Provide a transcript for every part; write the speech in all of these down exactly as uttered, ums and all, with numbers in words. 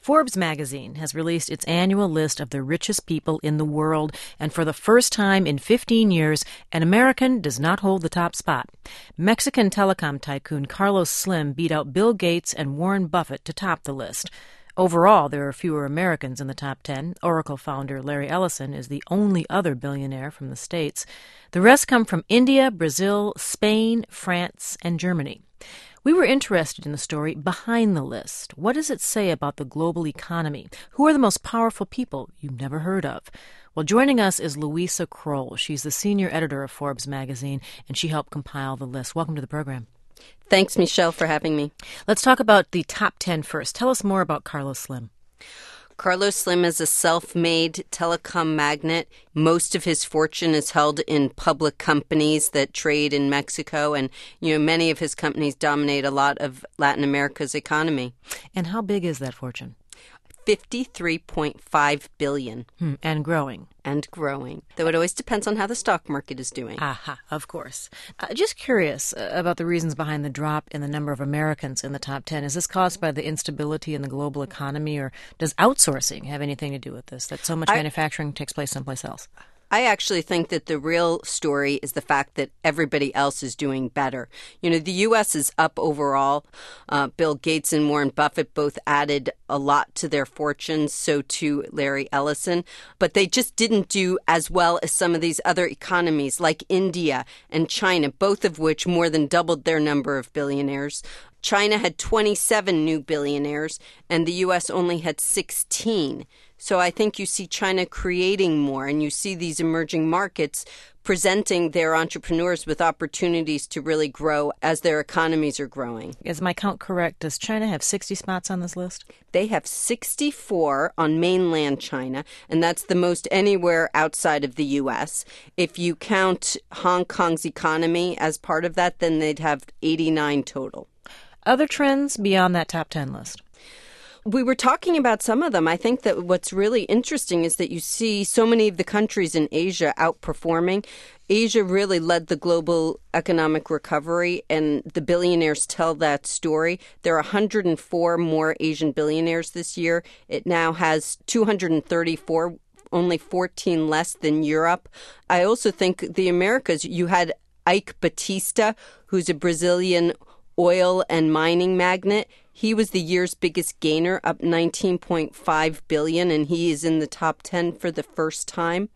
Forbes magazine has released its annual list of the richest people in the world, and for the first time in fifteen years, an American does not hold the top spot. Mexican telecom tycoon Carlos Slim beat out Bill Gates and Warren Buffett to top the list. Overall, there are fewer Americans in the top ten. Oracle founder Larry Ellison is the only other billionaire from the States. The rest come from India, Brazil, Spain, France, and Germany. We were interested in the story behind the list. What does it say about the global economy? Who are the most powerful people you've never heard of? Well, joining us is Louisa Kroll. She's the senior editor of Forbes magazine, and she helped compile the list. Welcome to the program. Thanks, Michelle, for having me. Let's talk about the top ten first. Tell us more about Carlos Slim. Carlos Slim is a self-made telecom magnate. Most of his fortune is held in public companies that trade in Mexico, and you know many of his companies dominate a lot of Latin America's economy. And how big is that fortune? fifty-three point five billion dollars. Hmm, and growing. And growing. Though it always depends on how the stock market is doing. Aha, of course. Uh, just curious uh, about the reasons behind the drop in the number of Americans in the top ten. Is this caused by the instability in the global economy, or does outsourcing have anything to do with this, that so much I, manufacturing takes place someplace else? I actually think that the real story is the fact that everybody else is doing better. You know, the U S is up overall. Uh, Bill Gates and Warren Buffett both added a lot to their fortunes, so too Larry Ellison. But they just didn't do as well as some of these other economies like India and China, both of which more than doubled their number of billionaires. China had twenty-seven new billionaires, and the U S only had sixteen. So I think you see China creating more, and you see these emerging markets presenting their entrepreneurs with opportunities to really grow as their economies are growing. Is my count correct? Does China have sixty spots on this list? They have sixty-four on mainland China, and that's the most anywhere outside of the U S. If you count Hong Kong's economy as part of that, then they'd have eighty-nine total. Other trends beyond that top ten list? We were talking about some of them. I think that what's really interesting is that you see so many of the countries in Asia outperforming. Asia really led the global economic recovery, and the billionaires tell that story. There are one hundred four more Asian billionaires this year. It now has two hundred thirty-four, only fourteen less than Europe. I also think the Americas, you had Ike Batista, who's a Brazilian oil and mining magnate. He was the year's biggest gainer, up nineteen point five billion dollars, and he is in the top ten for the first time.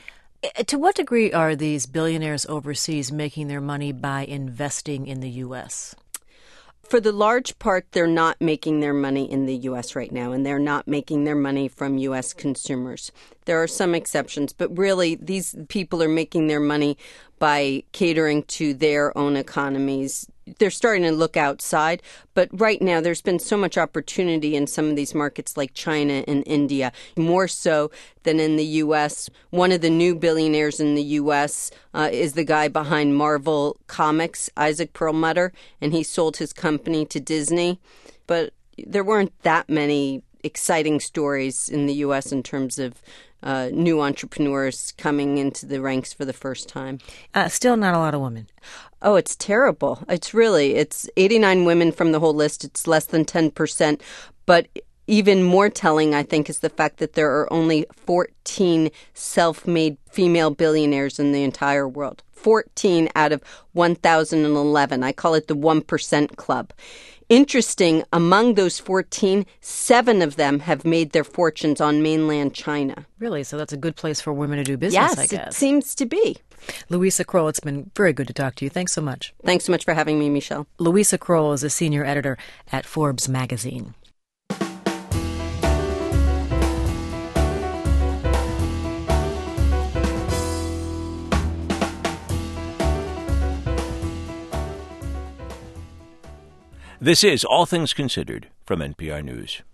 To what degree are these billionaires overseas making their money by investing in the U S? For the large part, they're not making their money in the U S right now, and they're not making their money from U S consumers. There are some exceptions, but really these people are making their money by catering to their own economies. They're starting to look outside, but right now there's been so much opportunity in some of these markets like China and India, more so than in the U S. One of the new billionaires in the U S uh, is the guy behind Marvel Comics, Isaac Perlmutter, and he sold his company to Disney. But there weren't that many exciting stories in the U S in terms of uh, new entrepreneurs coming into the ranks for the first time. Uh, still not a lot of women. Oh, it's terrible. It's really, it's eighty-nine women from the whole list. It's less than ten percent. But even more telling, I think, is the fact that there are only fourteen self-made female billionaires in the entire world. fourteen out of one thousand eleven. I call it the one percent club. Interesting, among those fourteen, seven of them have made their fortunes on mainland China. Really? So that's a good place for women to do business, yes, I guess. Yes, it seems to be. Louisa Kroll, it's been very good to talk to you. Thanks so much. Thanks so much for having me, Michelle. Louisa Kroll is a senior editor at Forbes magazine. This is All Things Considered from N P R News.